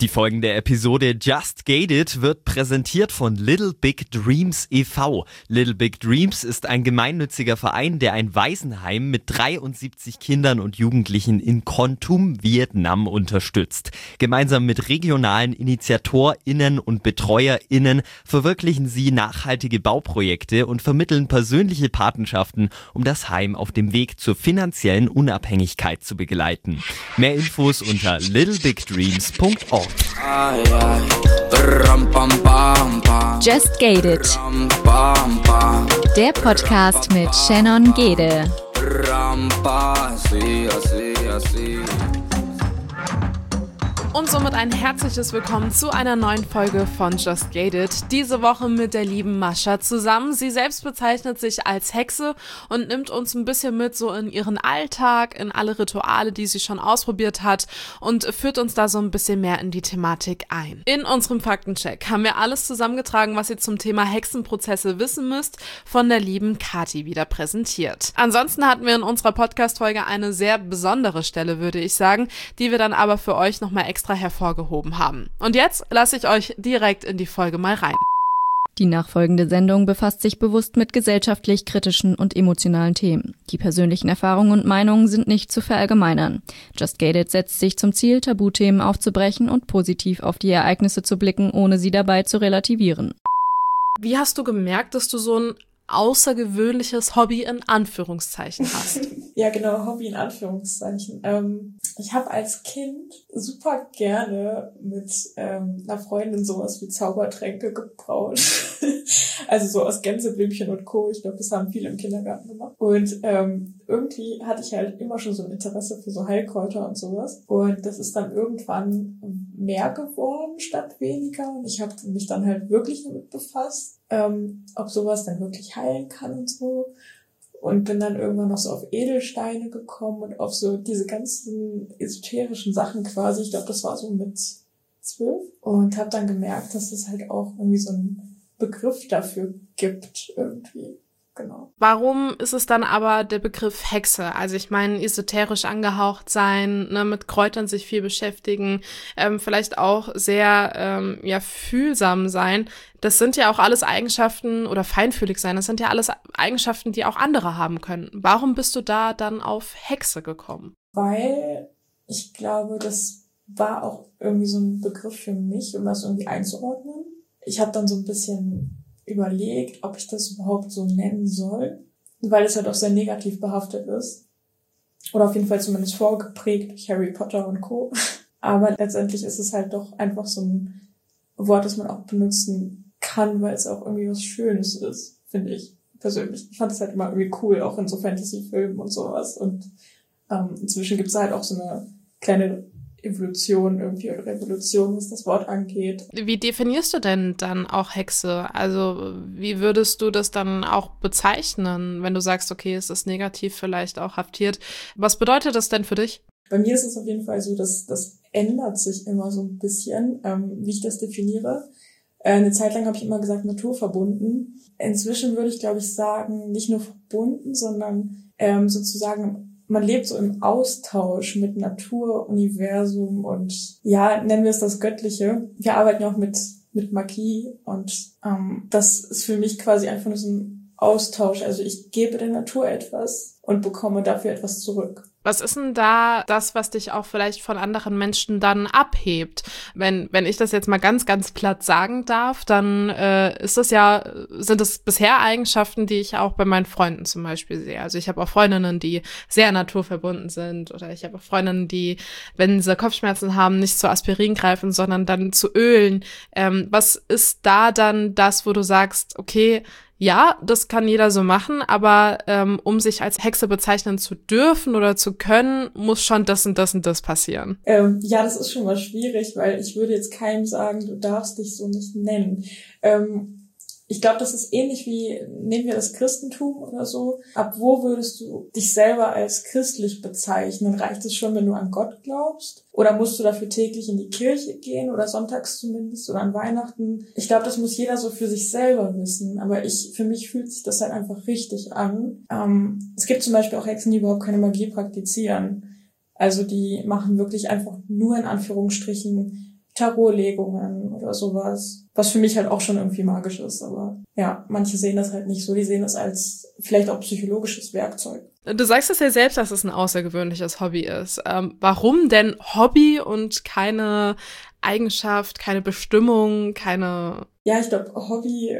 Die folgende Episode Just Gated wird präsentiert von Little Big Dreams e.V. Little Big Dreams ist ein gemeinnütziger Verein, der ein Waisenheim mit 73 Kindern und Jugendlichen in Kon Tum, Vietnam unterstützt. Gemeinsam mit regionalen InitiatorInnen und BetreuerInnen verwirklichen sie nachhaltige Bauprojekte und vermitteln persönliche Patenschaften, um das Heim auf dem Weg zur finanziellen Unabhängigkeit zu begleiten. Mehr Infos unter littlebigdreams.org. Just Gated. Der Podcast mit Shannon Gede. Und somit ein herzliches Willkommen zu einer neuen Folge von Just Gated. Diese Woche mit der lieben Mascha zusammen. Sie selbst bezeichnet sich als Hexe und nimmt uns ein bisschen mit so in ihren Alltag, in alle Rituale, die sie schon ausprobiert hat und führt uns da so ein bisschen mehr in die Thematik ein. In unserem Faktencheck haben wir alles zusammengetragen, was ihr zum Thema Hexenprozesse wissen müsst, von der lieben Kathi wieder präsentiert. Ansonsten hatten wir in unserer Podcast-Folge eine sehr besondere Stelle, würde ich sagen, die wir dann aber für euch nochmal extra hervorgehoben haben. Und jetzt lasse ich euch direkt in die Folge mal rein. Die nachfolgende Sendung befasst sich bewusst mit gesellschaftlich kritischen und emotionalen Themen. Die persönlichen Erfahrungen und Meinungen sind nicht zu verallgemeinern. Just Gated setzt sich zum Ziel, Tabuthemen aufzubrechen und positiv auf die Ereignisse zu blicken, ohne sie dabei zu relativieren. Wie hast du gemerkt, dass du so ein außergewöhnliches Hobby in Anführungszeichen hast? Ja, genau, Hobby in Anführungszeichen. Ich habe als Kind super gerne mit einer Freundin sowas wie Zaubertränke gebraut. Also so aus Gänseblümchen und Co. Ich glaube, das haben viele im Kindergarten gemacht. Und irgendwie hatte ich halt immer schon so ein Interesse für so Heilkräuter und sowas. Und das ist dann irgendwann mehr geworden statt weniger. Und ich habe mich dann halt wirklich damit befasst, ob sowas dann wirklich heilen kann und so. Und bin dann irgendwann noch so auf Edelsteine gekommen und auf so diese ganzen esoterischen Sachen quasi. Ich glaube, das war so mit 12. Und habe dann gemerkt, dass es halt auch irgendwie so einen Begriff dafür gibt irgendwie. Genau. Warum ist es dann aber der Begriff Hexe? Also ich meine, esoterisch angehaucht sein, ne, mit Kräutern sich viel beschäftigen, vielleicht auch sehr fühlsam sein. Das sind ja auch alles Eigenschaften, oder feinfühlig sein, das sind ja alles Eigenschaften, die auch andere haben können. Warum bist du da dann auf Hexe gekommen? Weil ich glaube, das war auch irgendwie so ein Begriff für mich, um das irgendwie einzuordnen. Ich habe dann so ein bisschen überlegt, ob ich das überhaupt so nennen soll, weil es halt auch sehr negativ behaftet ist. Oder auf jeden Fall zumindest vorgeprägt durch Harry Potter und Co. Aber letztendlich ist es halt doch einfach so ein Wort, das man auch benutzen kann, weil es auch irgendwie was Schönes ist, finde ich persönlich. Ich fand es halt immer irgendwie cool, auch in so Fantasy-Filmen und sowas. Und inzwischen gibt es halt auch so eine kleine Evolution irgendwie oder Revolution, was das Wort angeht. Wie definierst du denn dann auch Hexe? Also wie würdest du das dann auch bezeichnen, wenn du sagst, okay, es ist negativ vielleicht auch haftiert? Was bedeutet das denn für dich? Bei mir ist es auf jeden Fall so, dass das ändert sich immer so ein bisschen, wie ich das definiere. Eine Zeit lang habe ich immer gesagt naturverbunden. Inzwischen würde ich, glaube ich, sagen, nicht nur verbunden, sondern sozusagen man lebt so im Austausch mit Natur, Universum und ja, nennen wir es das Göttliche. Wir arbeiten ja auch mit Magie und das ist für mich quasi einfach nur so ein Austausch. Also ich gebe der Natur etwas und bekomme dafür etwas zurück. Was ist denn da das, was dich auch vielleicht von anderen Menschen dann abhebt? Wenn ich das jetzt mal ganz, ganz platt sagen darf, dann sind das bisher Eigenschaften, die ich auch bei meinen Freunden zum Beispiel sehe. Also ich habe auch Freundinnen, die sehr naturverbunden sind, oder ich habe auch Freundinnen, die, wenn sie Kopfschmerzen haben, nicht zu Aspirin greifen, sondern dann zu Ölen. Was ist da dann das, wo du sagst, okay, ja, das kann jeder so machen, aber um sich als Hexe bezeichnen zu dürfen oder zu können, muss schon das und das und das passieren. Ja, das ist schon mal schwierig, weil ich würde jetzt keinem sagen, du darfst dich so nicht nennen. Ich glaube, das ist ähnlich wie, nehmen wir das Christentum oder so. Ab wo würdest du dich selber als christlich bezeichnen? Reicht es schon, wenn du an Gott glaubst? Oder musst du dafür täglich in die Kirche gehen oder sonntags zumindest oder an Weihnachten? Ich glaube, das muss jeder so für sich selber wissen. Aber für mich fühlt sich das halt einfach richtig an. Es gibt zum Beispiel auch Hexen, die überhaupt keine Magie praktizieren. Also die machen wirklich einfach nur in Anführungsstrichen Tarotlegungen oder sowas. Was für mich halt auch schon irgendwie magisch ist. Aber ja, manche sehen das halt nicht so. Die sehen das als vielleicht auch psychologisches Werkzeug. Du sagst es ja selbst, dass es ein außergewöhnliches Hobby ist. Warum denn Hobby und keine Eigenschaft, keine Bestimmung, keine... Ja, ich glaube, Hobby,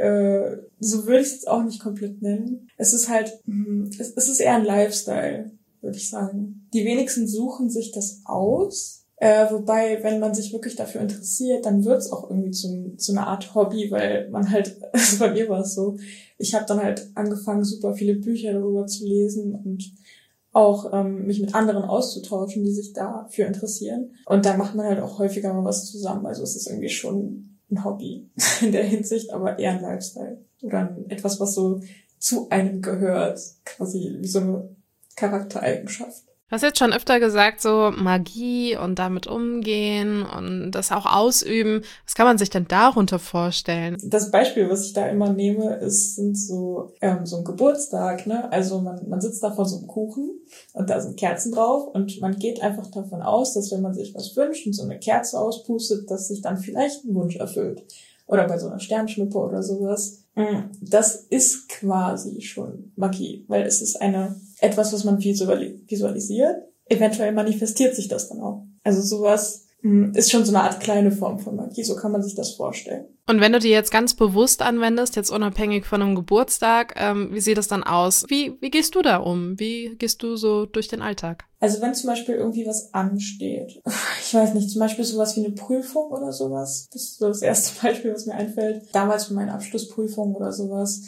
so würde ich es jetzt auch nicht komplett nennen. Es ist halt, es ist eher ein Lifestyle, würde ich sagen. Die wenigsten suchen sich das aus. Wobei, wenn man sich wirklich dafür interessiert, dann wird es auch irgendwie zu einer Art Hobby, weil man halt, also bei mir war es so, ich habe dann halt angefangen, super viele Bücher darüber zu lesen und auch mich mit anderen auszutauschen, die sich dafür interessieren. Und da macht man halt auch häufiger mal was zusammen. Also es ist irgendwie schon ein Hobby in der Hinsicht, aber eher ein Lifestyle. Oder etwas, was so zu einem gehört, quasi wie so eine Charaktereigenschaft. Du hast jetzt schon öfter gesagt, so Magie und damit umgehen und das auch ausüben. Was kann man sich denn darunter vorstellen? Das Beispiel, was ich da immer nehme, sind so ein Geburtstag, ne? Also man sitzt da vor so einem Kuchen und da sind Kerzen drauf und man geht einfach davon aus, dass wenn man sich was wünscht und so eine Kerze auspustet, dass sich dann vielleicht ein Wunsch erfüllt. Oder bei so einer Sternschnuppe oder sowas. Das ist quasi schon Magie, weil es ist etwas, was man visualisiert. Eventuell manifestiert sich das dann auch. Also sowas ist schon so eine Art kleine Form von Magie, so kann man sich das vorstellen. Und wenn du die jetzt ganz bewusst anwendest, jetzt unabhängig von einem Geburtstag, wie sieht das dann aus? Wie gehst du da um? Wie gehst du so durch den Alltag? Also wenn zum Beispiel irgendwie was ansteht, ich weiß nicht, zum Beispiel sowas wie eine Prüfung oder sowas, das ist so das erste Beispiel, was mir einfällt, damals für meine Abschlussprüfung oder sowas,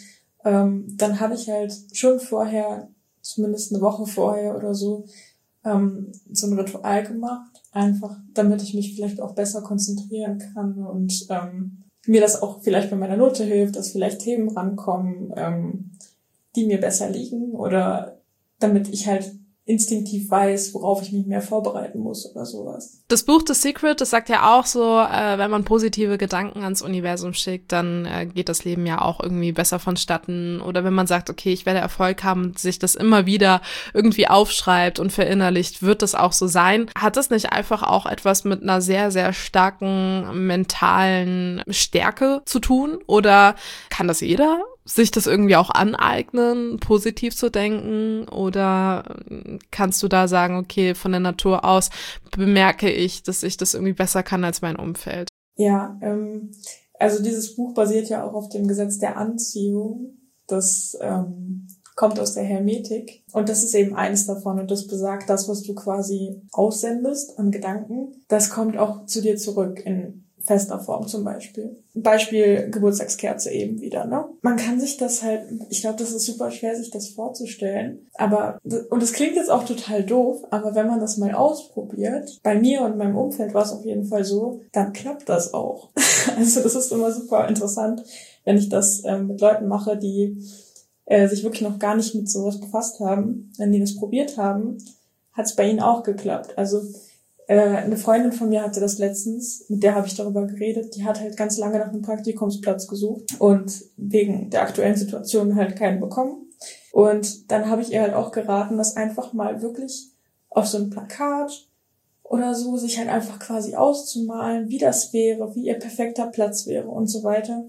dann habe ich halt schon vorher, zumindest eine Woche vorher oder so ein Ritual gemacht, einfach damit ich mich vielleicht auch besser konzentrieren kann und mir das auch vielleicht bei meiner Note hilft, dass vielleicht Themen rankommen, die mir besser liegen oder damit ich halt instinktiv weiß, worauf ich mich mehr vorbereiten muss oder sowas. Das Buch The Secret, das sagt ja auch so, wenn man positive Gedanken ans Universum schickt, dann geht das Leben ja auch irgendwie besser vonstatten. Oder wenn man sagt, okay, ich werde Erfolg haben und sich das immer wieder irgendwie aufschreibt und verinnerlicht, wird das auch so sein. Hat das nicht einfach auch etwas mit einer sehr, sehr starken mentalen Stärke zu tun? Oder kann das jeder sich das irgendwie auch aneignen, positiv zu denken? Oder kannst du da sagen, okay, von der Natur aus bemerke ich, dass ich das irgendwie besser kann als mein Umfeld? Ja, also dieses Buch basiert ja auch auf dem Gesetz der Anziehung. Das kommt aus der Hermetik. Und das ist eben eines davon. Und das besagt, das, was du quasi aussendest an Gedanken, das kommt auch zu dir zurück in fester Form zum Beispiel. Beispiel Geburtstagskerze eben wieder, ne? Man kann sich das halt, ich glaube, das ist super schwer, sich das vorzustellen, aber, und es klingt jetzt auch total doof, aber wenn man das mal ausprobiert, bei mir und meinem Umfeld war es auf jeden Fall so, dann klappt das auch. Also das ist immer super interessant, wenn ich das mit Leuten mache, die sich wirklich noch gar nicht mit sowas befasst haben. Wenn die das probiert haben, hat es bei ihnen auch geklappt. Also eine Freundin von mir hatte das letztens, mit der habe ich darüber geredet, die hat halt ganz lange nach einem Praktikumsplatz gesucht und wegen der aktuellen Situation halt keinen bekommen. Und dann habe ich ihr halt auch geraten, das einfach mal wirklich auf so ein Plakat oder so sich halt einfach quasi auszumalen, wie das wäre, wie ihr perfekter Platz wäre und so weiter.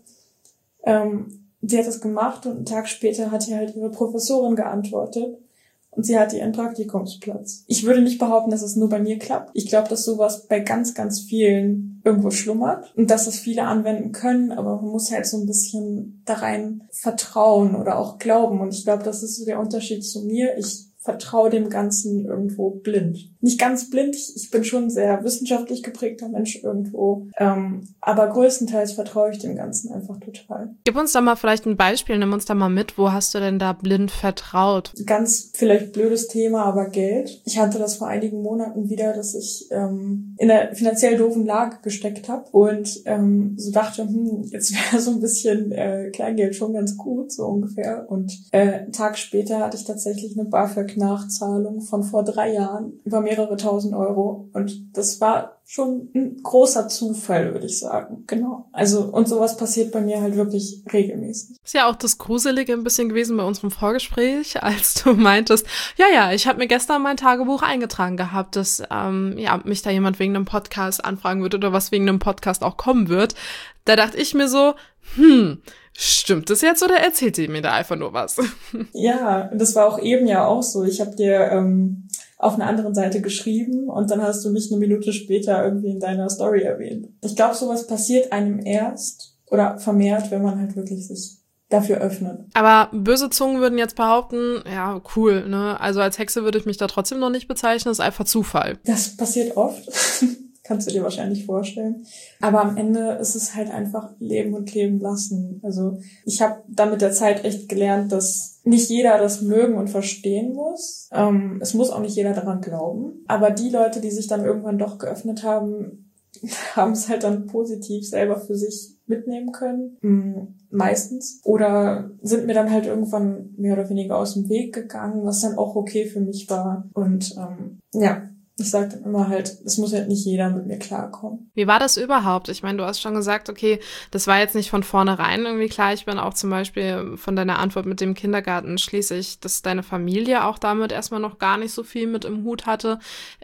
Sie hat das gemacht und einen Tag später hat ihr halt ihre Professorin geantwortet. Und sie hatte ihren Praktikumsplatz. Ich würde nicht behaupten, dass es nur bei mir klappt. Ich glaube, dass sowas bei ganz, ganz vielen irgendwo schlummert und dass das viele anwenden können, aber man muss halt so ein bisschen da rein vertrauen oder auch glauben. Und ich glaube, das ist so der Unterschied zu mir. Ich vertraue dem Ganzen irgendwo blind. Nicht ganz blind, ich bin schon ein sehr wissenschaftlich geprägter Mensch irgendwo, aber größtenteils vertraue ich dem Ganzen einfach total. Gib uns da mal vielleicht ein Beispiel, nimm uns da mal mit, wo hast du denn da blind vertraut? Ganz vielleicht blödes Thema, aber Geld. Ich hatte das vor einigen Monaten wieder, dass ich in einer finanziell doofen Lage gesteckt habe und so dachte, jetzt wäre so ein bisschen Kleingeld schon ganz gut, so ungefähr. Und einen Tag später hatte ich tatsächlich eine BAföG Rücknachzahlung von vor 3 Jahren über mehrere tausend Euro. Und das war schon ein großer Zufall, würde ich sagen. Genau. Also, und sowas passiert bei mir halt wirklich regelmäßig. Ist ja auch das Gruselige ein bisschen gewesen bei unserem Vorgespräch, als du meintest, ja, ich habe mir gestern mein Tagebuch eingetragen gehabt, dass mich da jemand wegen einem Podcast anfragen wird oder was wegen einem Podcast auch kommen wird. Da dachte ich mir so, stimmt das jetzt oder erzählt ihr mir da einfach nur was? Ja, das war auch eben ja auch so. Ich habe dir auf einer anderen Seite geschrieben und dann hast du mich 1 Minute später irgendwie in deiner Story erwähnt. Ich glaube, sowas passiert einem erst oder vermehrt, wenn man halt wirklich sich dafür öffnet. Aber böse Zungen würden jetzt behaupten, ja, cool, ne? Also als Hexe würde ich mich da trotzdem noch nicht bezeichnen, das ist einfach Zufall. Das passiert oft. Kannst du dir wahrscheinlich vorstellen. Aber am Ende ist es halt einfach leben und leben lassen. Also ich habe da mit der Zeit echt gelernt, dass nicht jeder das mögen und verstehen muss. Es muss auch nicht jeder daran glauben. Aber die Leute, die sich dann irgendwann doch geöffnet haben, haben es halt dann positiv selber für sich mitnehmen können. Meistens. Oder sind mir dann halt irgendwann mehr oder weniger aus dem Weg gegangen, was dann auch okay für mich war. Und ich sage dann immer halt, es muss halt nicht jeder mit mir klarkommen. Wie war das überhaupt? Ich meine, du hast schon gesagt, okay, das war jetzt nicht von vornherein irgendwie klar. Ich bin auch zum Beispiel von deiner Antwort mit dem Kindergarten schließe ich, dass deine Familie auch damit erstmal noch gar nicht so viel mit im Hut hatte.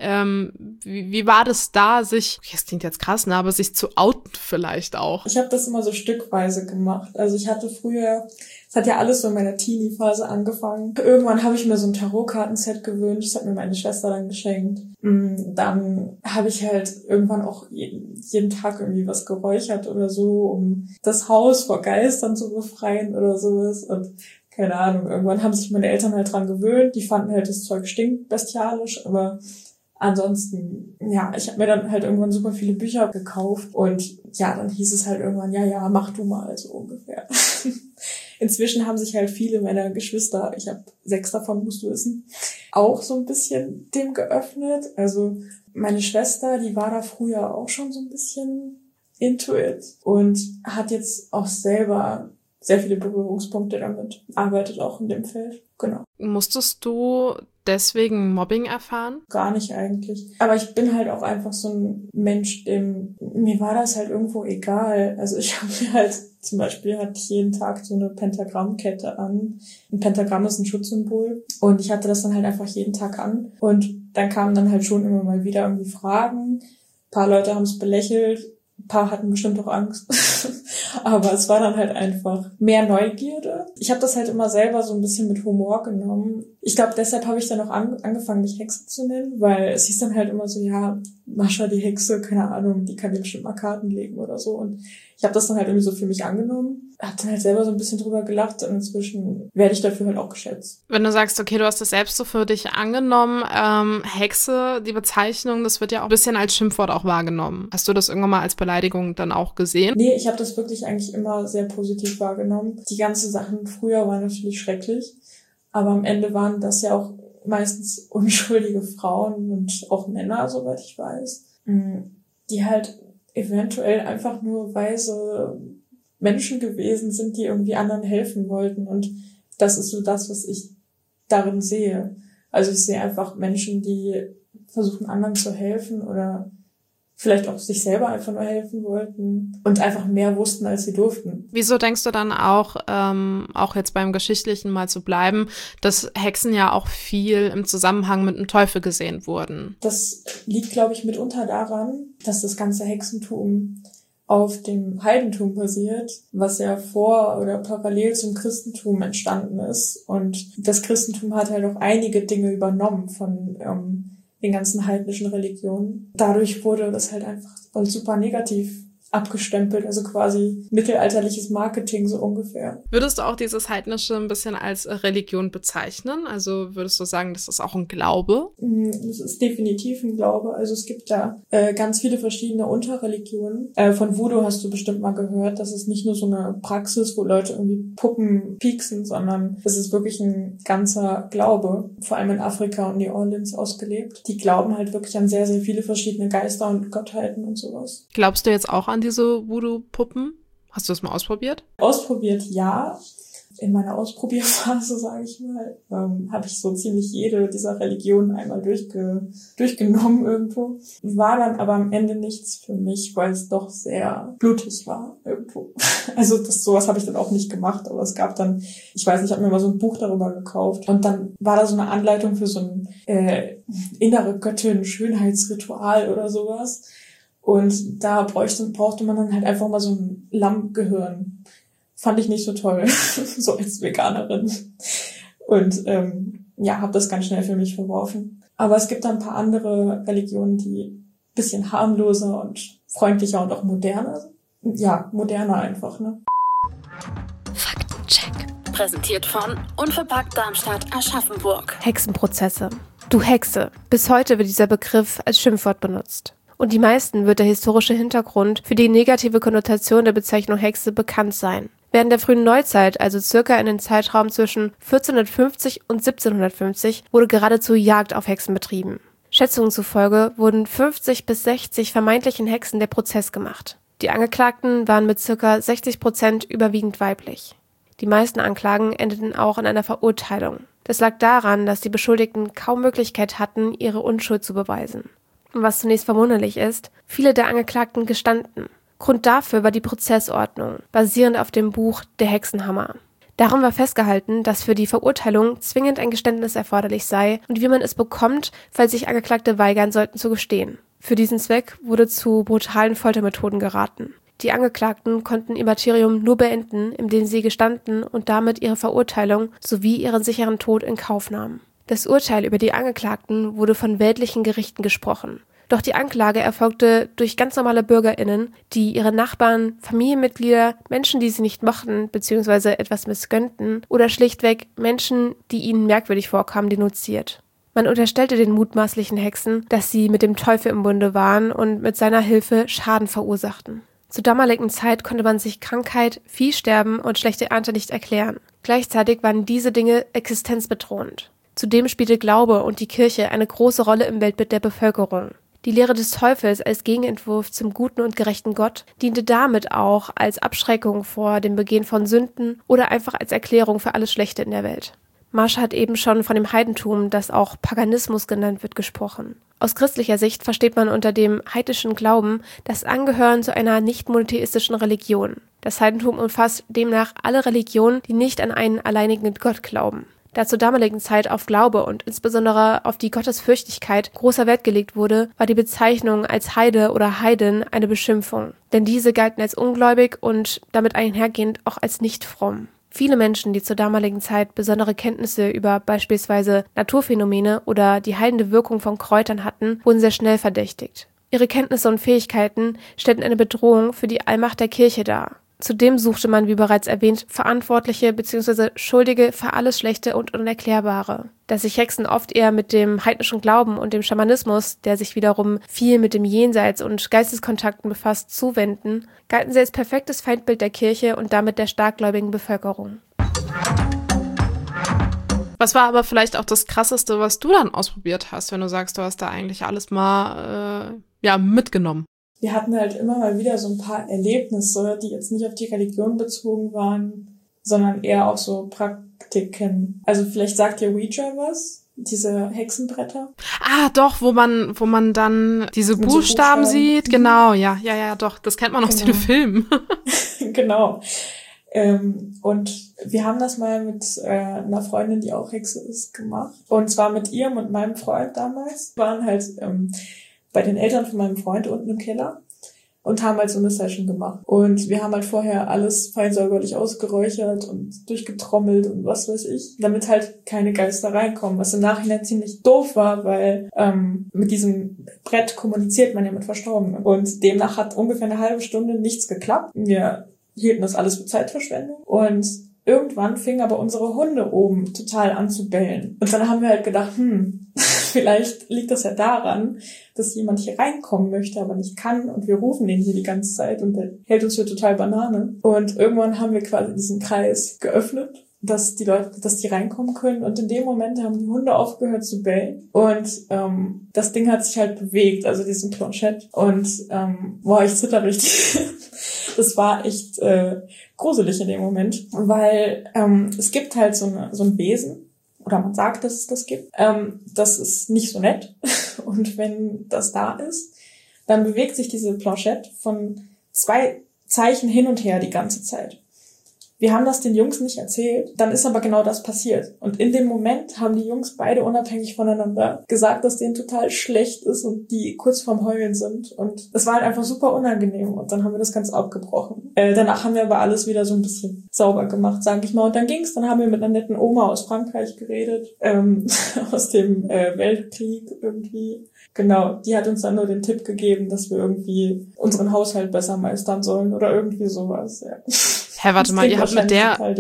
Wie war das da, sich, okay, das klingt jetzt krass, ne, aber sich zu outen vielleicht auch? Ich habe das immer so stückweise gemacht. Also ich hatte früher, es hat ja alles so in meiner Teenie-Phase angefangen. Irgendwann habe ich mir so ein Tarotkartenset gewünscht, das hat mir meine Schwester dann geschenkt. Dann habe ich halt irgendwann auch jeden Tag irgendwie was geräuchert oder so, um das Haus vor Geistern zu befreien oder sowas. Und keine Ahnung, irgendwann haben sich meine Eltern halt dran gewöhnt. Die fanden halt, das Zeug stinkt bestialisch, aber ansonsten, ja, ich habe mir dann halt irgendwann super viele Bücher gekauft und ja, dann hieß es halt irgendwann, ja, mach du mal, so ungefähr. Inzwischen haben sich halt viele meiner Geschwister, ich habe 6 davon, musst du wissen, auch so ein bisschen dem geöffnet. Also meine Schwester, die war da früher auch schon so ein bisschen into it und hat jetzt auch selber sehr viele Berührungspunkte damit, arbeitet auch in dem Feld, genau. Musstest du deswegen Mobbing erfahren? Gar nicht eigentlich. Aber ich bin halt auch einfach so ein Mensch, mir war das halt irgendwo egal. Also ich habe mir halt, zum Beispiel hatte ich jeden Tag so eine Pentagrammkette an. Ein Pentagramm ist ein Schutzsymbol. Und ich hatte das dann halt einfach jeden Tag an. Und dann kamen dann halt schon immer mal wieder irgendwie Fragen. Ein paar Leute haben es belächelt. Ein paar hatten bestimmt auch Angst. Aber es war dann halt einfach mehr Neugierde. Ich habe das halt immer selber so ein bisschen mit Humor genommen. Ich glaube, deshalb habe ich dann auch angefangen, mich Hexe zu nennen, weil es hieß dann halt immer so, ja, Mascha die Hexe, keine Ahnung, die kann dir bestimmt mal Karten legen oder so. Und ich habe das dann halt irgendwie so für mich angenommen, habe dann halt selber so ein bisschen drüber gelacht und inzwischen werde ich dafür halt auch geschätzt. Wenn du sagst, okay, du hast das selbst so für dich angenommen, Hexe, die Bezeichnung, das wird ja auch ein bisschen als Schimpfwort auch wahrgenommen. Hast du das irgendwann mal als Beleidigung dann auch gesehen? Nee, ich habe das wirklich eigentlich immer sehr positiv wahrgenommen. Die ganzen Sachen früher waren natürlich schrecklich, aber am Ende waren das ja auch meistens unschuldige Frauen und auch Männer, soweit ich weiß, die halt eventuell einfach nur weise Menschen gewesen sind, die irgendwie anderen helfen wollten. Und das ist so das, was ich darin sehe. Also ich sehe einfach Menschen, die versuchen, anderen zu helfen oder vielleicht auch sich selber einfach nur helfen wollten und einfach mehr wussten, als sie durften. Wieso denkst du dann auch jetzt beim Geschichtlichen mal zu bleiben, dass Hexen ja auch viel im Zusammenhang mit dem Teufel gesehen wurden? Das liegt, glaube ich, mitunter daran, dass das ganze Hexentum auf dem Heidentum basiert, was ja vor oder parallel zum Christentum entstanden ist. Und das Christentum hat halt auch einige Dinge übernommen von den ganzen heidnischen Religionen. Dadurch wurde das halt einfach super negativ abgestempelt, also quasi mittelalterliches Marketing so ungefähr. Würdest du auch dieses Heidnische ein bisschen als Religion bezeichnen? Also würdest du sagen, das ist auch ein Glaube? Es ist definitiv ein Glaube. Also es gibt da ganz viele verschiedene Unterreligionen. Von Voodoo hast du bestimmt mal gehört. Das ist nicht nur so eine Praxis, wo Leute irgendwie Puppen pieksen, sondern es ist wirklich ein ganzer Glaube, vor allem in Afrika und New Orleans ausgelebt. Die glauben halt wirklich an sehr, sehr viele verschiedene Geister und Gottheiten und sowas. Glaubst du jetzt auch an diese Voodoo-Puppen? Hast du das mal ausprobiert? Ausprobiert, ja. in meiner Ausprobierphase, sage ich mal, habe ich so ziemlich jede dieser Religionen einmal durchgenommen irgendwo. War dann aber am Ende nichts für mich, weil es doch sehr blutig war irgendwo. Also sowas habe ich dann auch nicht gemacht, aber es gab dann, ich weiß nicht, ich habe mir mal so ein Buch darüber gekauft und dann war da so eine Anleitung für so ein innere Göttin Schönheitsritual oder sowas. Und da brauchte man dann halt einfach mal so ein Lammgehirn. Fand ich nicht so toll, so als Veganerin. Und habe das ganz schnell für mich verworfen. Aber es gibt da ein paar andere Religionen, die ein bisschen harmloser und freundlicher und auch moderner sind. Ja, moderner einfach, ne? Faktencheck. Präsentiert von Unverpackt Darmstadt Aschaffenburg. Hexenprozesse. Du Hexe. Bis heute wird dieser Begriff als Schimpfwort benutzt. Und die meisten wird der historische Hintergrund für die negative Konnotation der Bezeichnung Hexe bekannt sein. Während der frühen Neuzeit, also circa in den Zeitraum zwischen 1450 und 1750, wurde geradezu Jagd auf Hexen betrieben. Schätzungen zufolge wurden 50 bis 60 vermeintlichen Hexen der Prozess gemacht. Die Angeklagten waren mit circa 60% überwiegend weiblich. Die meisten Anklagen endeten auch in einer Verurteilung. Das lag daran, dass die Beschuldigten kaum Möglichkeit hatten, ihre Unschuld zu beweisen. Und was zunächst verwunderlich ist, viele der Angeklagten gestanden. Grund dafür war die Prozessordnung, basierend auf dem Buch Der Hexenhammer. Darum war festgehalten, dass für die Verurteilung zwingend ein Geständnis erforderlich sei und wie man es bekommt, falls sich Angeklagte weigern sollten zu gestehen. Für diesen Zweck wurde zu brutalen Foltermethoden geraten. Die Angeklagten konnten ihr Martyrium nur beenden, indem sie gestanden und damit ihre Verurteilung sowie ihren sicheren Tod in Kauf nahmen. Das Urteil über die Angeklagten wurde von weltlichen Gerichten gesprochen. Doch die Anklage erfolgte durch ganz normale BürgerInnen, die ihre Nachbarn, Familienmitglieder, Menschen, die sie nicht mochten bzw. etwas missgönnten oder schlichtweg Menschen, die ihnen merkwürdig vorkamen, denunziert. Man unterstellte den mutmaßlichen Hexen, dass sie mit dem Teufel im Bunde waren und mit seiner Hilfe Schaden verursachten. Zur damaligen Zeit konnte man sich Krankheit, Viehsterben und schlechte Ernte nicht erklären. Gleichzeitig waren diese Dinge existenzbedrohend. Zudem spielte Glaube und die Kirche eine große Rolle im Weltbild der Bevölkerung. Die Lehre des Teufels als Gegenentwurf zum guten und gerechten Gott diente damit auch als Abschreckung vor dem Begehen von Sünden oder einfach als Erklärung für alles Schlechte in der Welt. Mascha hat eben schon von dem Heidentum, das auch Paganismus genannt wird, gesprochen. Aus christlicher Sicht versteht man unter dem heidnischen Glauben das Angehören zu einer nicht monotheistischen Religion. Das Heidentum umfasst demnach alle Religionen, die nicht an einen alleinigen Gott glauben. Da zur damaligen Zeit auf Glaube und insbesondere auf die Gottesfürchtigkeit großer Wert gelegt wurde, war die Bezeichnung als Heide oder Heiden eine Beschimpfung. Denn diese galten als ungläubig und damit einhergehend auch als nicht fromm. Viele Menschen, die zur damaligen Zeit besondere Kenntnisse über beispielsweise Naturphänomene oder die heilende Wirkung von Kräutern hatten, wurden sehr schnell verdächtigt. Ihre Kenntnisse und Fähigkeiten stellten eine Bedrohung für die Allmacht der Kirche dar. Zudem suchte man, wie bereits erwähnt, Verantwortliche bzw. Schuldige für alles Schlechte und Unerklärbare. Dass sich Hexen oft eher mit dem heidnischen Glauben und dem Schamanismus, der sich wiederum viel mit dem Jenseits und Geisteskontakten befasst, zuwenden, galten sie als perfektes Feindbild der Kirche und damit der starkgläubigen Bevölkerung. Was war aber vielleicht auch das Krasseste, was du dann ausprobiert hast, wenn du sagst, du hast da eigentlich alles mal mitgenommen? Wir hatten halt immer mal wieder so ein paar Erlebnisse, die jetzt nicht auf die Religion bezogen waren, sondern eher auf so Praktiken. Also vielleicht sagt ihr Ouija was? Diese Hexenbretter? Ah, doch, wo man dann diese Buchstaben sieht. Genau, ja, doch. Das kennt man aus den Filmen. Genau. Und wir haben das mal mit einer Freundin, die auch Hexe ist, gemacht. Und zwar mit ihr und meinem Freund damals. Wir waren halt bei den Eltern von meinem Freund unten im Keller und haben halt so eine Session gemacht. Und wir haben halt vorher alles fein säuberlich ausgeräuchert und durchgetrommelt und was weiß ich, damit halt keine Geister reinkommen, was im Nachhinein ziemlich doof war, weil mit diesem Brett kommuniziert man ja mit Verstorbenen. Und demnach hat ungefähr eine halbe Stunde nichts geklappt. Wir hielten das alles für Zeitverschwendung und irgendwann fingen aber unsere Hunde oben total an zu bellen. Und dann haben wir halt gedacht, vielleicht liegt das ja daran, dass jemand hier reinkommen möchte, aber nicht kann und wir rufen den hier die ganze Zeit und der hält uns für total Banane. Und irgendwann haben wir quasi diesen Kreis geöffnet, dass die reinkommen können und in dem Moment haben die Hunde aufgehört zu bellen und das Ding hat sich halt bewegt, also diesen Planchette und ich zitter richtig. Das war echt gruselig in dem Moment, weil es gibt halt so ein Wesen, oder man sagt, dass es das gibt. Das ist nicht so nett. Und wenn das da ist, dann bewegt sich diese Planchette von 2 Zeichen hin und her die ganze Zeit. Wir haben das den Jungs nicht erzählt, dann ist aber genau das passiert. Und in dem Moment haben die Jungs beide unabhängig voneinander gesagt, dass denen total schlecht ist und die kurz vorm Heulen sind. Und es war halt einfach super unangenehm und dann haben wir das Ganze abgebrochen. Danach haben wir aber alles wieder so ein bisschen sauber gemacht, sage ich mal. Und dann haben wir mit einer netten Oma aus Frankreich geredet, aus dem Weltkrieg irgendwie. Genau, die hat uns dann nur den Tipp gegeben, dass wir irgendwie unseren Haushalt besser meistern sollen oder irgendwie sowas, ja. Hä, warte mal, ihr habt mit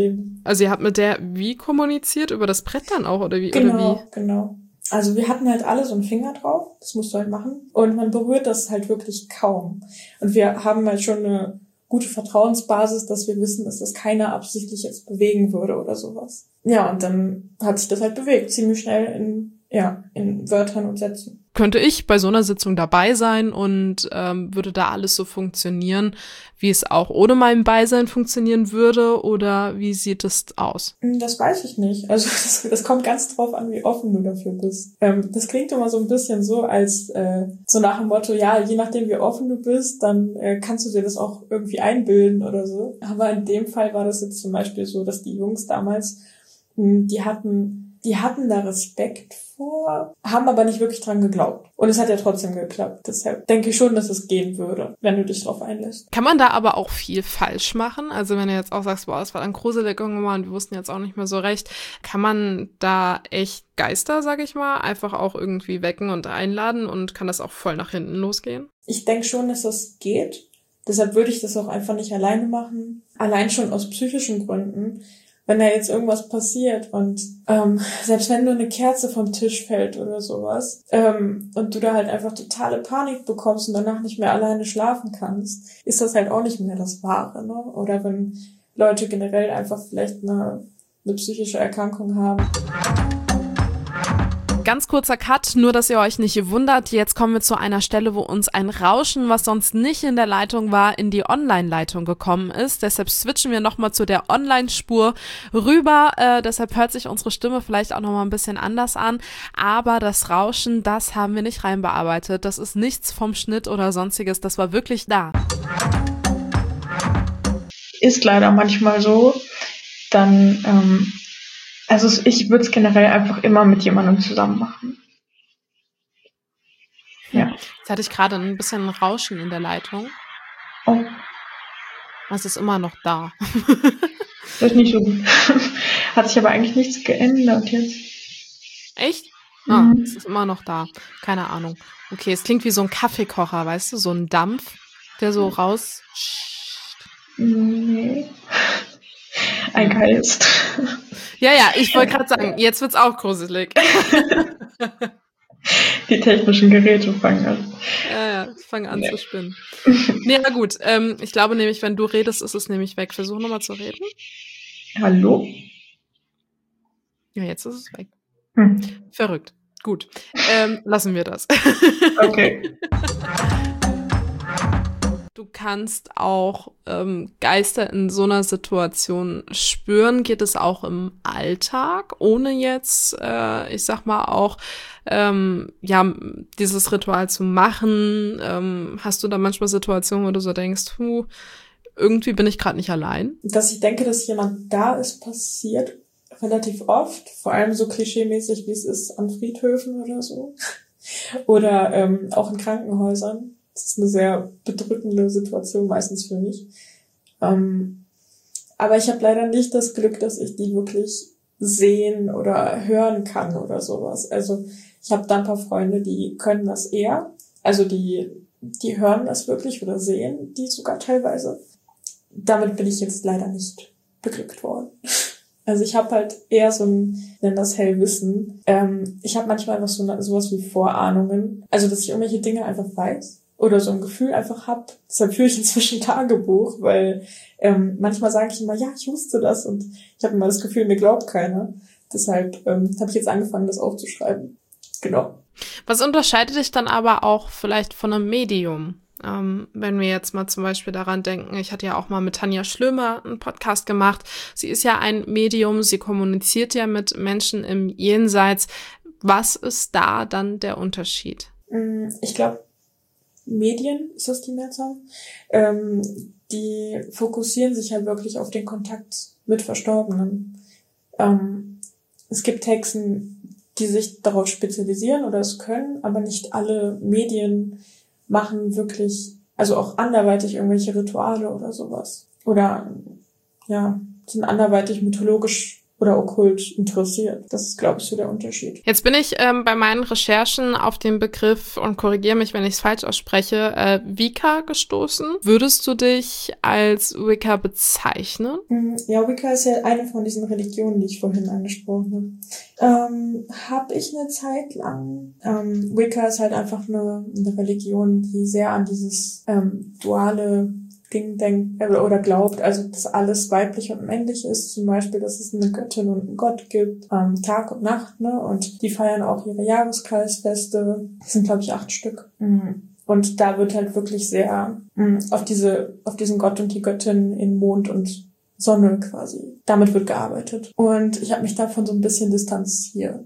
der wie kommuniziert? Über das Brett dann auch, oder wie? Genau. Also wir hatten halt alle so einen Finger drauf, das musst du halt machen. Und man berührt das halt wirklich kaum. Und wir haben halt schon eine gute Vertrauensbasis, dass wir wissen, dass das keiner absichtlich jetzt bewegen würde oder sowas. Ja, und dann hat sich das halt bewegt, ziemlich schnell in Wörtern und Sätzen. Könnte ich bei so einer Sitzung dabei sein und würde da alles so funktionieren, wie es auch ohne mein Beisein funktionieren würde, oder wie sieht es aus? Das weiß ich nicht. Also das kommt ganz drauf an, wie offen du dafür bist. Das klingt immer so ein bisschen so, als so nach dem Motto, ja, je nachdem wie offen du bist, dann kannst du dir das auch irgendwie einbilden oder so. Aber in dem Fall war das jetzt zum Beispiel so, dass die Jungs damals, die hatten da Respekt vor, haben aber nicht wirklich dran geglaubt. Und es hat ja trotzdem geklappt. Deshalb denke ich schon, dass es gehen würde, wenn du dich drauf einlässt. Kann man da aber auch viel falsch machen? Also wenn du jetzt auch sagst, boah, das war dann gruselig irgendwann und wir wussten jetzt auch nicht mehr so recht, kann man da echt Geister, sag ich mal, einfach auch irgendwie wecken und einladen und kann das auch voll nach hinten losgehen? Ich denke schon, dass das geht. Deshalb würde ich das auch einfach nicht alleine machen. Allein schon aus psychischen Gründen. Wenn da jetzt irgendwas passiert und selbst wenn nur eine Kerze vom Tisch fällt oder sowas und du da halt einfach totale Panik bekommst und danach nicht mehr alleine schlafen kannst, ist das halt auch nicht mehr das Wahre, ne? Oder wenn Leute generell einfach vielleicht eine psychische Erkrankung haben. Ganz kurzer Cut, nur dass ihr euch nicht wundert. Jetzt kommen wir zu einer Stelle, wo uns ein Rauschen, was sonst nicht in der Leitung war, in die Online-Leitung gekommen ist. Deshalb switchen wir nochmal zu der Online-Spur rüber. Deshalb hört sich unsere Stimme vielleicht auch nochmal ein bisschen anders an. Aber das Rauschen, das haben wir nicht reinbearbeitet. Das ist nichts vom Schnitt oder sonstiges. Das war wirklich da. Ist leider manchmal so. Dann also ich würde es generell einfach immer mit jemandem zusammen machen. Ja. Jetzt hatte ich gerade ein bisschen Rauschen in der Leitung. Oh. Es ist immer noch da. Das ist nicht so gut. Hat sich aber eigentlich nichts geändert jetzt. Echt? Es ist immer noch da. Keine Ahnung. Okay, es klingt wie so ein Kaffeekocher, weißt du? So ein Dampf, der so raus... Nee. Eingeheizt. Ja, ich wollte gerade sagen, jetzt wird's auch gruselig. Die technischen Geräte fangen an. Ja, fangen an zu spinnen. Nee, na gut. Ich glaube nämlich, wenn du redest, ist es nämlich weg. Versuch nochmal zu reden. Hallo? Ja, jetzt ist es weg. Verrückt. Gut. Lassen wir das. Okay. Du kannst auch Geister in so einer Situation spüren. Geht es auch im Alltag, ohne jetzt, ich sag mal auch, dieses Ritual zu machen? Hast du da manchmal Situationen, wo du so denkst, irgendwie bin ich gerade nicht allein? Dass ich denke, dass jemand da ist, passiert relativ oft. Vor allem so klischeemäßig, wie es ist an Friedhöfen oder so. Oder auch in Krankenhäusern. Das ist eine sehr bedrückende Situation meistens für mich. Aber ich habe leider nicht das Glück, dass ich die wirklich sehen oder hören kann oder sowas. Also ich habe da ein paar Freunde, die können das eher. Also die hören das wirklich oder sehen die sogar teilweise. Damit bin ich jetzt leider nicht beglückt worden. Also ich habe halt eher so ein, nenn das Hellwissen. Ich habe manchmal einfach sowas wie Vorahnungen. Also dass ich irgendwelche Dinge einfach weiß. Oder so ein Gefühl einfach habe. Deshalb führe ich inzwischen Tagebuch, weil manchmal sage ich immer, ja, ich wusste das und ich habe immer das Gefühl, mir glaubt keiner. Deshalb habe ich jetzt angefangen, das aufzuschreiben. Genau. Was unterscheidet dich dann aber auch vielleicht von einem Medium? Wenn wir jetzt mal zum Beispiel daran denken, ich hatte ja auch mal mit Tanja Schlömer einen Podcast gemacht. Sie ist ja ein Medium, sie kommuniziert ja mit Menschen im Jenseits. Was ist da dann der Unterschied? Ich glaube, Medien, ist das die Mehrzahl? Die fokussieren sich halt wirklich auf den Kontakt mit Verstorbenen. Es gibt Hexen, die sich darauf spezialisieren oder es können, aber nicht alle Medien machen wirklich, also auch anderweitig irgendwelche Rituale oder sowas. Oder, sind anderweitig mythologisch oder okkult interessiert. Das ist, glaube ich, so der Unterschied. Jetzt bin ich bei meinen Recherchen auf den Begriff, und korrigiere mich, wenn ich es falsch ausspreche, Wicca gestoßen. Würdest du dich als Wicca bezeichnen? Ja, Wicca ist ja eine von diesen Religionen, die ich vorhin angesprochen habe. Habe ich eine Zeit lang. Wicca ist halt einfach eine Religion, die sehr an dieses duale Ding denkt oder glaubt, also dass alles weiblich und männlich ist, zum Beispiel, dass es eine Göttin und einen Gott gibt, Tag und Nacht, ne, und die feiern auch ihre Jahreskreisfeste, das sind, glaube ich, 8 Stück. Und da wird halt wirklich sehr auf diesen Gott und die Göttin in Mond und Sonne quasi, damit wird gearbeitet. Und ich habe mich davon so ein bisschen distanziert,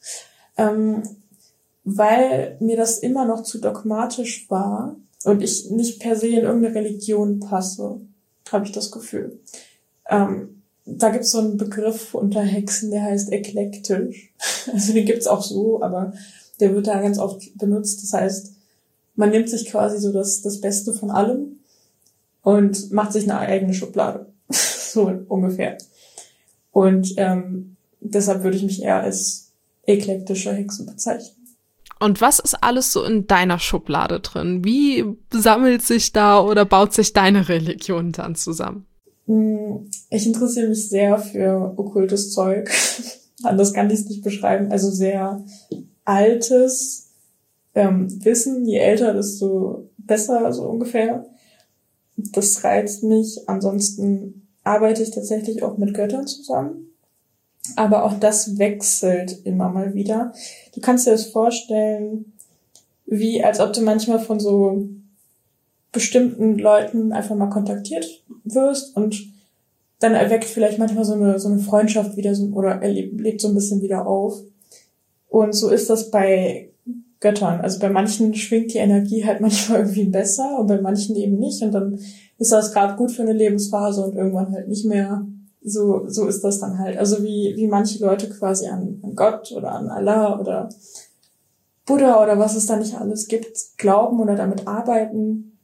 weil mir das immer noch zu dogmatisch war, und ich nicht per se in irgendeine Religion passe, habe ich das Gefühl. Da gibt's so einen Begriff unter Hexen, der heißt eklektisch. Also den gibt's auch so, aber der wird da ganz oft benutzt. Das heißt, man nimmt sich quasi so das Beste von allem und macht sich eine eigene Schublade. So ungefähr. Und deshalb würde ich mich eher als eklektische Hexe bezeichnen. Und was ist alles so in deiner Schublade drin? Wie sammelt sich da oder baut sich deine Religion dann zusammen? Ich interessiere mich sehr für okkultes Zeug. Anders kann ich es nicht beschreiben. Also sehr altes Wissen. Je älter, desto besser, so ungefähr. Das reizt mich. Ansonsten arbeite ich tatsächlich auch mit Göttern zusammen. Aber auch das wechselt immer mal wieder. Du kannst dir das vorstellen, wie als ob du manchmal von so bestimmten Leuten einfach mal kontaktiert wirst und dann erweckt vielleicht manchmal so eine Freundschaft wieder oder lebt so ein bisschen wieder auf. Und so ist das bei Göttern. Also bei manchen schwingt die Energie halt manchmal irgendwie besser und bei manchen eben nicht. Und dann ist das gerade gut für eine Lebensphase und irgendwann halt nicht mehr. So ist das dann halt. Also wie manche Leute quasi an Gott oder an Allah oder Buddha oder was es da nicht alles gibt, glauben oder damit arbeiten.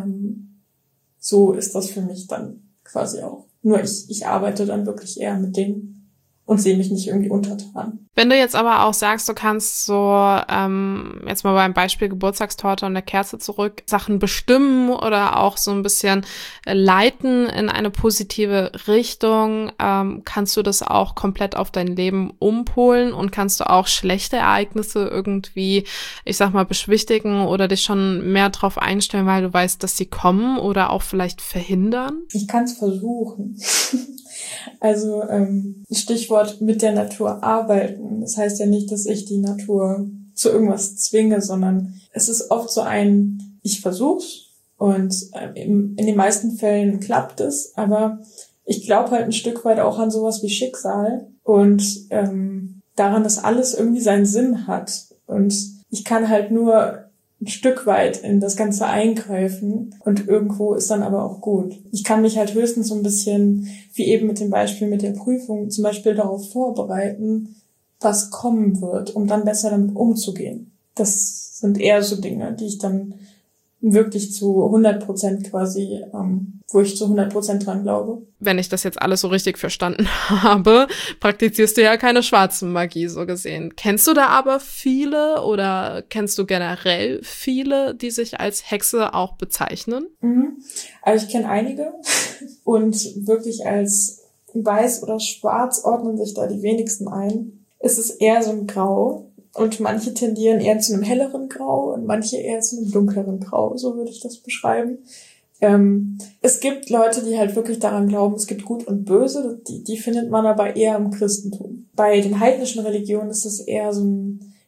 So ist das für mich dann quasi auch. Nur ich arbeite dann wirklich eher mit denen und sehe mich nicht irgendwie untertan. Wenn du jetzt aber auch sagst, du kannst so, jetzt mal beim Beispiel Geburtstagstorte und der Kerze zurück, Sachen bestimmen oder auch so ein bisschen leiten in eine positive Richtung, kannst du das auch komplett auf dein Leben umpolen und kannst du auch schlechte Ereignisse irgendwie, ich sag mal, beschwichtigen oder dich schon mehr drauf einstellen, weil du weißt, dass sie kommen oder auch vielleicht verhindern? Ich kann es versuchen. Also Stichwort mit der Natur arbeiten. Das heißt ja nicht, dass ich die Natur zu irgendwas zwinge, sondern es ist oft so ich versuch's und in den meisten Fällen klappt es, aber ich glaube halt ein Stück weit auch an sowas wie Schicksal und daran, dass alles irgendwie seinen Sinn hat. Und ich kann halt nur ein Stück weit in das Ganze eingreifen und irgendwo ist dann aber auch gut. Ich kann mich halt höchstens so ein bisschen, wie eben mit dem Beispiel mit der Prüfung, zum Beispiel darauf vorbereiten, was kommen wird, um dann besser damit umzugehen. Das sind eher so Dinge, die ich dann wirklich zu 100% quasi, wo ich zu 100% dran glaube. Wenn ich das jetzt alles so richtig verstanden habe, praktizierst du ja keine schwarze Magie so gesehen. Kennst du da aber viele oder kennst du generell viele, die sich als Hexe auch bezeichnen? Also ich kenne einige und wirklich als weiß oder schwarz ordnen sich da die wenigsten ein. Es ist eher so ein Grau. Und manche tendieren eher zu einem helleren Grau und manche eher zu einem dunkleren Grau, so würde ich das beschreiben. Es gibt Leute, die halt wirklich daran glauben, es gibt Gut und Böse, die findet man aber eher im Christentum. Bei den heidnischen Religionen ist es eher so ein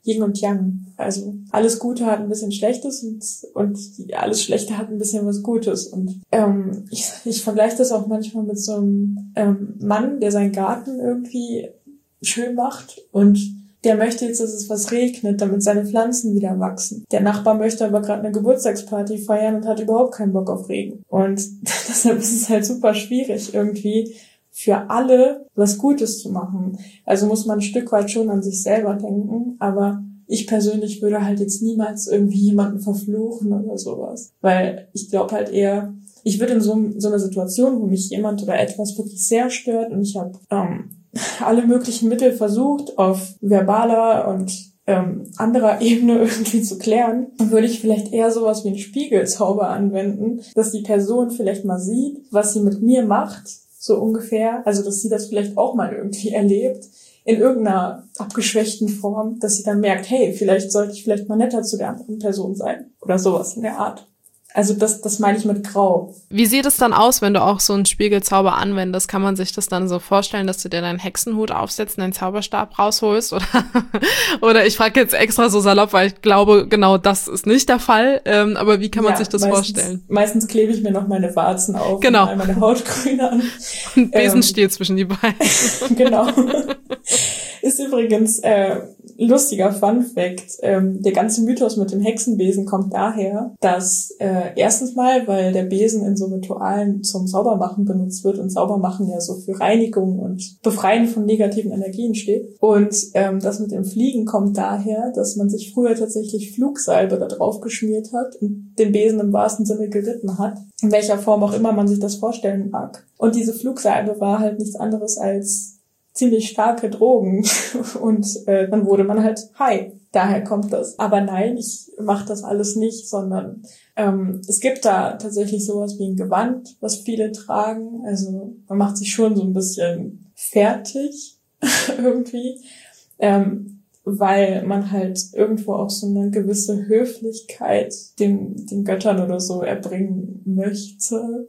Yin und Yang. Also alles Gute hat ein bisschen Schlechtes und alles Schlechte hat ein bisschen was Gutes. Und ich vergleiche das auch manchmal mit so einem Mann, der seinen Garten irgendwie schön macht und der möchte jetzt, dass es was regnet, damit seine Pflanzen wieder wachsen. Der Nachbar möchte aber gerade eine Geburtstagsparty feiern und hat überhaupt keinen Bock auf Regen. Und deshalb ist es halt super schwierig, irgendwie für alle was Gutes zu machen. Also muss man ein Stück weit schon an sich selber denken, aber ich persönlich würde halt jetzt niemals irgendwie jemanden verfluchen oder sowas. Weil ich glaube halt eher, ich würde in so einer Situation, wo mich jemand oder etwas wirklich sehr stört und ich habe alle möglichen Mittel versucht, auf verbaler und anderer Ebene irgendwie zu klären, dann würde ich vielleicht eher sowas wie einen Spiegelzauber anwenden, dass die Person vielleicht mal sieht, was sie mit mir macht, so ungefähr, also dass sie das vielleicht auch mal irgendwie erlebt, in irgendeiner abgeschwächten Form, dass sie dann merkt, hey, vielleicht sollte ich vielleicht mal netter zu der anderen Person sein oder sowas in der Art. Also das meine ich mit Grau. Wie sieht es dann aus, wenn du auch so einen Spiegelzauber anwendest? Kann man sich das dann so vorstellen, dass du dir deinen Hexenhut aufsetzt und deinen Zauberstab rausholst? Oder ich frage jetzt extra so salopp, weil ich glaube, genau das ist nicht der Fall. Aber wie kann man sich das vorstellen? Meistens klebe ich mir noch meine Warzen auf genau. Und meine Hautgrün an. Und Besenstiel zwischen die Beine. Genau. Ist übrigens lustiger Funfact. Der ganze Mythos mit dem Hexenbesen kommt daher, dass erstens mal, weil der Besen in so Ritualen zum Saubermachen benutzt wird und Saubermachen ja so für Reinigung und Befreien von negativen Energien steht. Und das mit dem Fliegen kommt daher, dass man sich früher tatsächlich Flugsalbe da drauf geschmiert hat und den Besen im wahrsten Sinne geritten hat. In welcher Form auch immer man sich das vorstellen mag. Und diese Flugsalbe war halt nichts anderes als ziemlich starke Drogen und dann wurde man halt high. Daher kommt das. Aber nein, ich mache das alles nicht, sondern es gibt da tatsächlich sowas wie ein Gewand, was viele tragen. Also man macht sich schon so ein bisschen fertig irgendwie, weil man halt irgendwo auch so eine gewisse Höflichkeit den Göttern oder so erbringen möchte.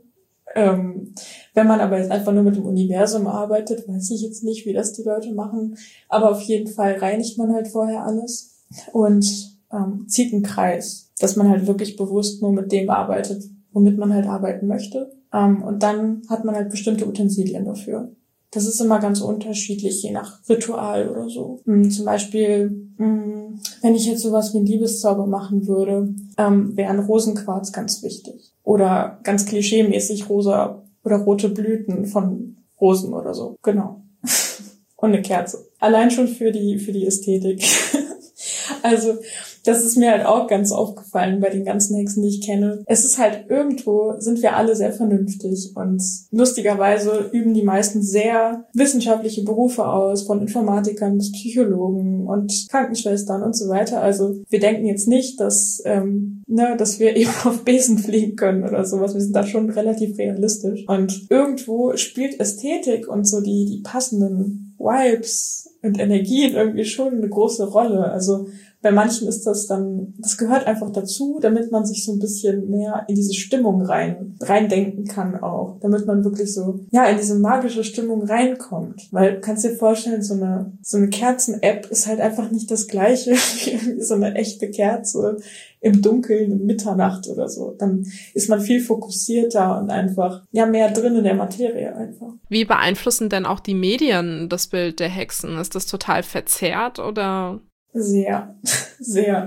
Wenn man aber jetzt einfach nur mit dem Universum arbeitet, weiß ich jetzt nicht, wie das die Leute machen. Aber auf jeden Fall reinigt man halt vorher alles und zieht einen Kreis, dass man halt wirklich bewusst nur mit dem arbeitet, womit man halt arbeiten möchte. Und dann hat man halt bestimmte Utensilien dafür. Das ist immer ganz unterschiedlich, je nach Ritual oder so. Zum Beispiel, wenn ich jetzt sowas wie einen Liebeszauber machen würde, wäre ein Rosenquarz ganz wichtig. Oder ganz klischeemäßig rosa oder rote Blüten von Rosen oder so. Genau. Und eine Kerze. Allein schon für die Ästhetik. Also, das ist mir halt auch ganz aufgefallen bei den ganzen Hexen, die ich kenne. Es ist halt irgendwo, sind wir alle sehr vernünftig und lustigerweise üben die meisten sehr wissenschaftliche Berufe aus, von Informatikern bis Psychologen und Krankenschwestern und so weiter. Also wir denken jetzt nicht, dass wir eben auf Besen fliegen können oder sowas. Wir sind da schon relativ realistisch. Und irgendwo spielt Ästhetik und so die passenden Vibes und Energien irgendwie schon eine große Rolle. Also bei manchen ist das gehört einfach dazu, damit man sich so ein bisschen mehr in diese Stimmung reindenken kann auch. Damit man wirklich so, in diese magische Stimmung reinkommt. Weil, du kannst dir vorstellen, so eine Kerzen-App ist halt einfach nicht das Gleiche wie so eine echte Kerze im Dunkeln, um Mitternacht oder so. Dann ist man viel fokussierter und einfach, mehr drin in der Materie einfach. Wie beeinflussen denn auch die Medien das Bild der Hexen? Ist das total verzerrt oder? Sehr, sehr.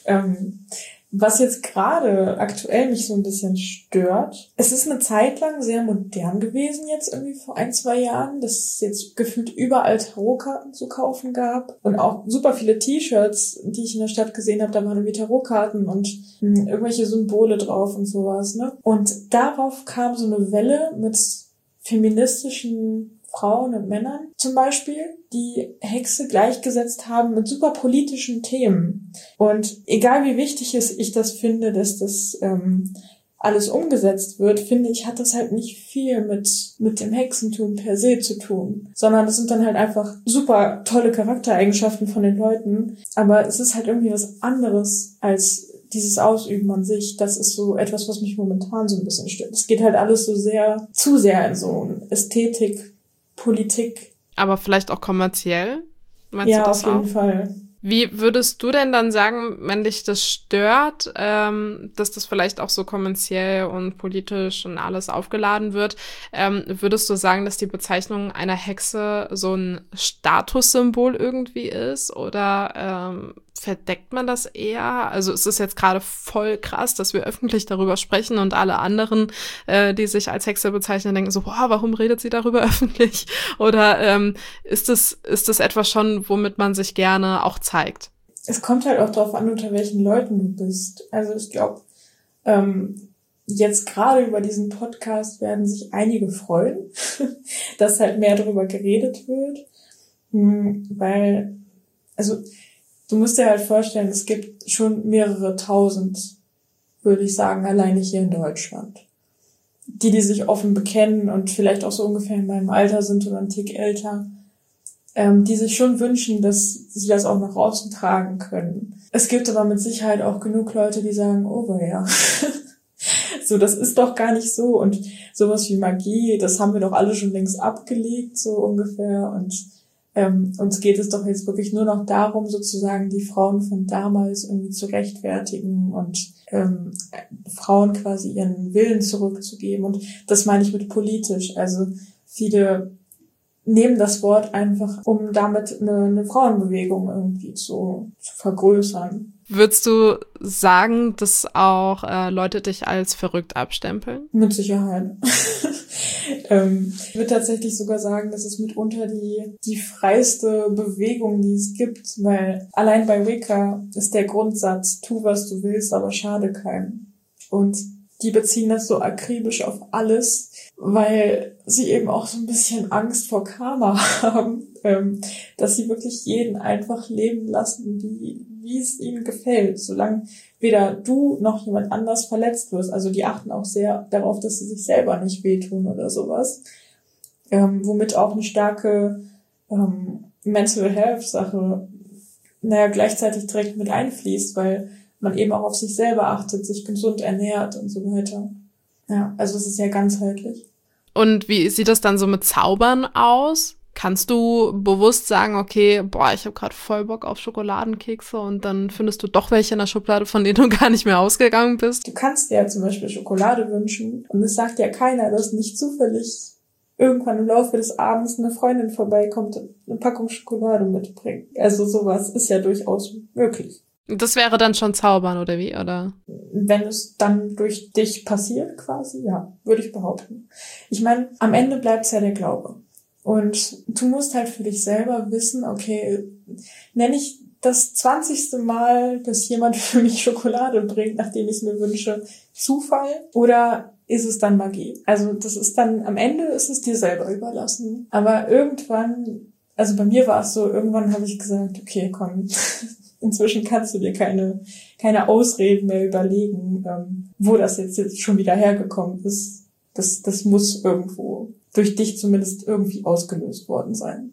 Was jetzt gerade aktuell mich so ein bisschen stört, es ist eine Zeit lang sehr modern gewesen jetzt irgendwie vor 1-2 Jahren, dass es jetzt gefühlt überall Tarotkarten zu kaufen gab und auch super viele T-Shirts, die ich in der Stadt gesehen habe, da waren irgendwie Tarotkarten und irgendwelche Symbole drauf und sowas, ne? Und darauf kam so eine Welle mit feministischen Frauen und Männern zum Beispiel, die Hexe gleichgesetzt haben mit super politischen Themen. Und egal wie wichtig ich das finde, dass das alles umgesetzt wird, finde ich, hat das halt nicht viel mit dem Hexentum per se zu tun. Sondern das sind dann halt einfach super tolle Charaktereigenschaften von den Leuten. Aber es ist halt irgendwie was anderes als dieses Ausüben an sich. Das ist so etwas, was mich momentan so ein bisschen stört. Es geht halt alles zu sehr in so Ästhetik, Politik. Aber vielleicht auch kommerziell? Meinst du das auf jeden auch? Fall. Wie würdest du denn dann sagen, wenn dich das stört, dass das vielleicht auch so kommerziell und politisch und alles aufgeladen wird, würdest du sagen, dass die Bezeichnung einer Hexe so ein Statussymbol irgendwie ist oder verdeckt man das eher? Also ist es jetzt gerade voll krass, dass wir öffentlich darüber sprechen und alle anderen, die sich als Hexe bezeichnen, denken so, boah, warum redet sie darüber öffentlich? Oder ist das etwas schon, womit man sich gerne auch zeigt? Es kommt halt auch darauf an, unter welchen Leuten du bist. Also ich glaube, jetzt gerade über diesen Podcast werden sich einige freuen, dass halt mehr darüber geredet wird. Weil, also du musst dir halt vorstellen, es gibt schon mehrere tausend, würde ich sagen, alleine hier in Deutschland, die sich offen bekennen und vielleicht auch so ungefähr in meinem Alter sind oder einen Tick älter, die sich schon wünschen, dass sie das auch nach außen tragen können. Es gibt aber mit Sicherheit auch genug Leute, die sagen, oh ja, so, das ist doch gar nicht so und sowas wie Magie, das haben wir doch alle schon längst abgelegt, so ungefähr, und uns geht es doch jetzt wirklich nur noch darum, sozusagen die Frauen von damals irgendwie zu rechtfertigen und Frauen quasi ihren Willen zurückzugeben. Und das meine ich mit politisch. Also viele nehmen das Wort einfach, um damit eine Frauenbewegung irgendwie zu vergrößern. Würdest du sagen, dass auch Leute dich als verrückt abstempeln? Mit Sicherheit. Ich würde tatsächlich sogar sagen, das ist mitunter die freiste Bewegung, die es gibt, weil allein bei Wicca ist der Grundsatz, tu, was du willst, aber schade keinem. Und die beziehen das so akribisch auf alles, weil sie eben auch so ein bisschen Angst vor Karma haben, dass sie wirklich jeden einfach leben lassen, wie es ihnen gefällt, solange weder du noch jemand anders verletzt wirst. Also die achten auch sehr darauf, dass sie sich selber nicht wehtun oder sowas. Womit auch eine starke Mental Health Sache gleichzeitig direkt mit einfließt, weil man eben auch auf sich selber achtet, sich gesund ernährt und so weiter. Ja, also es ist ja ganzheitlich. Und wie sieht das dann so mit Zaubern aus? Kannst du bewusst sagen, okay, ich habe gerade voll Bock auf Schokoladenkekse und dann findest du doch welche in der Schublade, von denen du gar nicht mehr ausgegangen bist? Du kannst dir ja zum Beispiel Schokolade wünschen und es sagt ja keiner, dass nicht zufällig irgendwann im Laufe des Abends eine Freundin vorbeikommt und eine Packung Schokolade mitbringt. Also sowas ist ja durchaus möglich. Das wäre dann schon Zaubern, oder wie? Oder? Wenn es dann durch dich passiert quasi, ja, würde ich behaupten. Ich meine, am Ende bleibt es ja der Glaube. Und du musst halt für dich selber wissen, okay, nenne ich das 20. Mal, dass jemand für mich Schokolade bringt, nachdem ich es mir wünsche, Zufall? Oder ist es dann Magie? Also das ist dann, am Ende ist es dir selber überlassen. Aber irgendwann, also bei mir war es so, irgendwann habe ich gesagt, okay, komm, inzwischen kannst du dir keine Ausreden mehr überlegen, wo das jetzt schon wieder hergekommen ist. Das muss irgendwo durch dich zumindest irgendwie ausgelöst worden sein.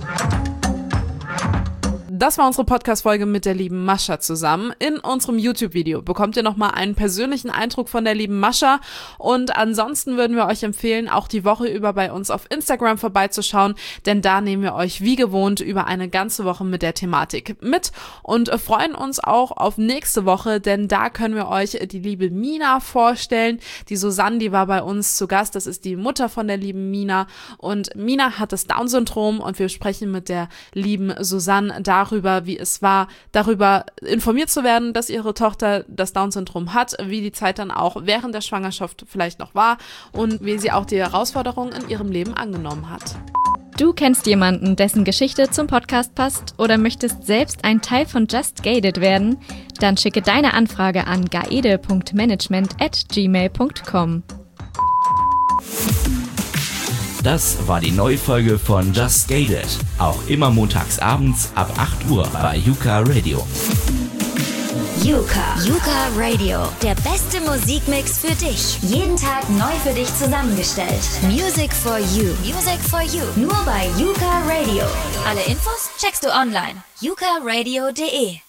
Das war unsere Podcast-Folge mit der lieben Mascha zusammen. In unserem YouTube-Video bekommt ihr nochmal einen persönlichen Eindruck von der lieben Mascha. Und ansonsten würden wir euch empfehlen, auch die Woche über bei uns auf Instagram vorbeizuschauen, denn da nehmen wir euch wie gewohnt über eine ganze Woche mit der Thematik mit und freuen uns auch auf nächste Woche, denn da können wir euch die liebe Mina vorstellen. Die Susanne, die war bei uns zu Gast, das ist die Mutter von der lieben Mina und Mina hat das Down-Syndrom und wir sprechen mit der lieben Susanne darüber, wie es war, darüber informiert zu werden, dass ihre Tochter das Down-Syndrom hat, wie die Zeit dann auch während der Schwangerschaft vielleicht noch war und wie sie auch die Herausforderungen in ihrem Leben angenommen hat. Du kennst jemanden, dessen Geschichte zum Podcast passt oder möchtest selbst ein Teil von Just Gated werden? Dann schicke deine Anfrage an gaede.management@gmail.com. Das war die neue Folge von Just Gated. Auch immer montags abends ab 8 Uhr bei Yuka Radio. Yuka Radio. Der beste Musikmix für dich. Jeden Tag neu für dich zusammengestellt. Music for you. Music for you. Nur bei Yuka Radio. Alle Infos checkst du online. yukaradio.de